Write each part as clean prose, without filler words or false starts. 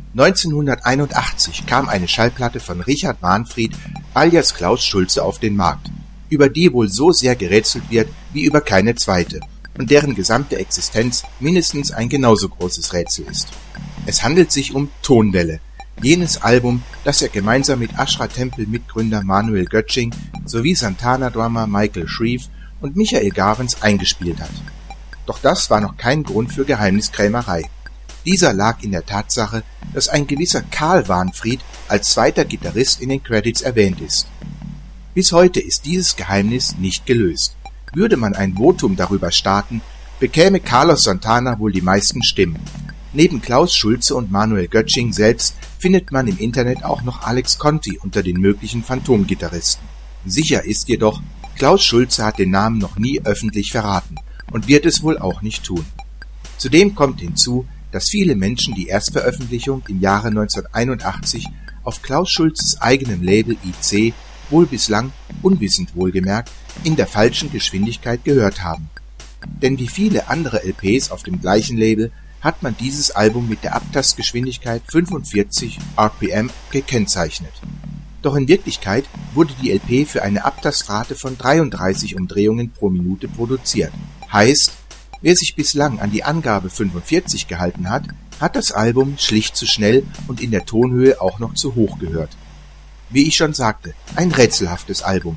1981 kam eine Schallplatte von Richard Wahnfried alias Klaus Schulze auf den Markt, über die wohl so sehr gerätselt wird wie über keine zweite und deren gesamte Existenz mindestens ein genauso großes Rätsel ist. Es handelt sich um Tonwelle, jenes Album, das er gemeinsam mit Ashra-Tempel-Mitgründer Manuel Göttsching sowie Santana-Drummer Michael Shrieve und Michael Gavens eingespielt hat. Doch das war noch kein Grund für Geheimniskrämerei. Dieser lag in der Tatsache, dass ein gewisser Karl Wahnfried als zweiter Gitarrist in den Credits erwähnt ist. Bis heute ist dieses Geheimnis nicht gelöst. Würde man ein Votum darüber starten, bekäme Carlos Santana wohl die meisten Stimmen. Neben Klaus Schulze und Manuel Göttsching selbst findet man im Internet auch noch Alex Conti unter den möglichen Phantomgitarristen. Sicher ist jedoch, Klaus Schulze hat den Namen noch nie öffentlich verraten und wird es wohl auch nicht tun. Zudem kommt hinzu, dass viele Menschen die Erstveröffentlichung im Jahre 1981 auf Klaus Schulzes eigenem Label IC, wohl bislang, unwissend wohlgemerkt, in der falschen Geschwindigkeit gehört haben. Denn wie viele andere LPs auf dem gleichen Label hat man dieses Album mit der Abtastgeschwindigkeit 45 RPM gekennzeichnet. Doch in Wirklichkeit wurde die LP für eine Abtastrate von 33 Umdrehungen pro Minute produziert. Heißt, wer sich bislang an die Angabe 45 gehalten hat, hat das Album schlicht zu schnell und in der Tonhöhe auch noch zu hoch gehört. Wie ich schon sagte, ein rätselhaftes Album.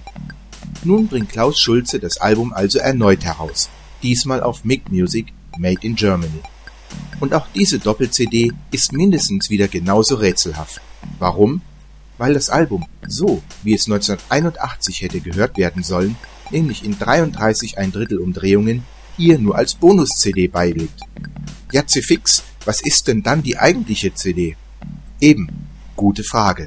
Nun bringt Klaus Schulze das Album also erneut heraus, diesmal auf MIG Music Made in Germany. Und auch diese Doppel-CD ist mindestens wieder genauso rätselhaft. Warum? Weil das Album, so wie es 1981 hätte gehört werden sollen, nämlich in 33 1/3 Umdrehungen, hier nur als Bonus-CD beiliegt. Ja, fix, was ist denn dann die eigentliche CD? Eben, gute Frage.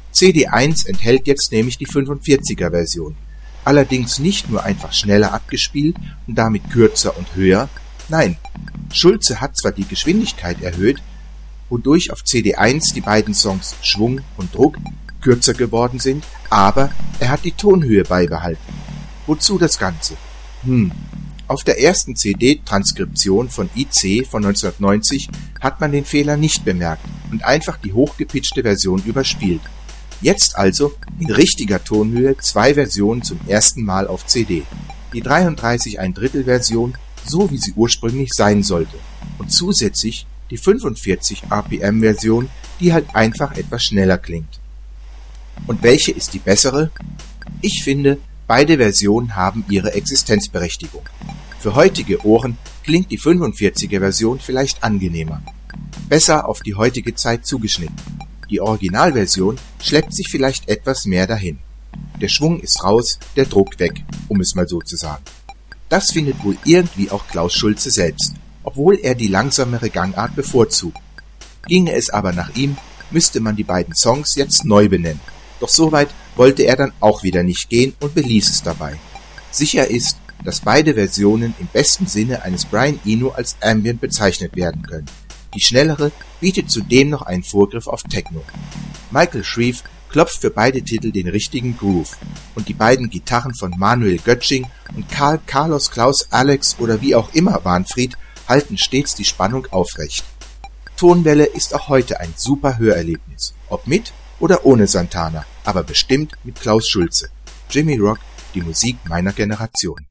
CD1 enthält jetzt nämlich die 45er-Version. Allerdings nicht nur einfach schneller abgespielt und damit kürzer und höher. Nein, Schulze hat zwar die Geschwindigkeit erhöht, wodurch auf CD1 die beiden Songs Schwung und Druck kürzer geworden sind, aber er hat die Tonhöhe beibehalten. Wozu das Ganze? Auf der ersten CD-Transkription von IC von 1990 hat man den Fehler nicht bemerkt und einfach die hochgepitchte Version überspielt. Jetzt also in richtiger Tonhöhe 2 Versionen zum ersten Mal auf CD. Die 33 1/3 Version, so wie sie ursprünglich sein sollte. Und zusätzlich die 45 RPM Version, die halt einfach etwas schneller klingt. Und welche ist die bessere? Ich finde, beide Versionen haben ihre Existenzberechtigung. Für heutige Ohren klingt die 45er Version vielleicht angenehmer. Besser auf die heutige Zeit zugeschnitten. Die Originalversion schleppt sich vielleicht etwas mehr dahin. Der Schwung ist raus, der Druck weg, um es mal so zu sagen. Das findet wohl irgendwie auch Klaus Schulze selbst, obwohl er die langsamere Gangart bevorzugt. Ginge es aber nach ihm, müsste man die beiden Songs jetzt neu benennen. Doch so weit wollte er dann auch wieder nicht gehen und beließ es dabei. Sicher ist, dass beide Versionen im besten Sinne eines Brian Eno als Ambient bezeichnet werden können. Die schnellere bietet zudem noch einen Vorgriff auf Techno. Michael Shrieve klopft für beide Titel den richtigen Groove und die beiden Gitarren von Manuel Göttsching und Carlos Klaus Alex oder wie auch immer Wahnfried halten stets die Spannung aufrecht. Tonwelle ist auch heute ein super Hörerlebnis, ob mit oder ohne Santana, aber bestimmt mit Klaus Schulze. Jimmy Rock, die Musik meiner Generation.